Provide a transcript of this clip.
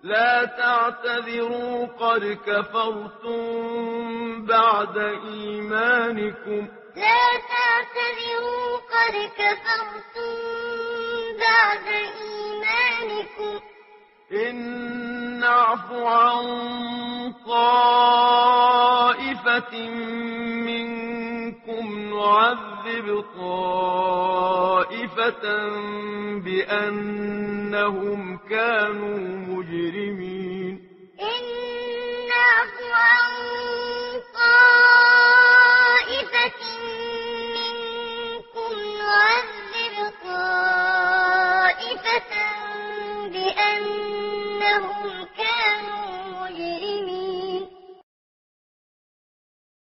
لا تعتذروا قد كفرتم بعد إيمانكم لا تعتذروا قد كفرتم بعد إيمانكم إن نعف عن طائفة منكم نعذب طائفة بأنهم كانوا مجرمين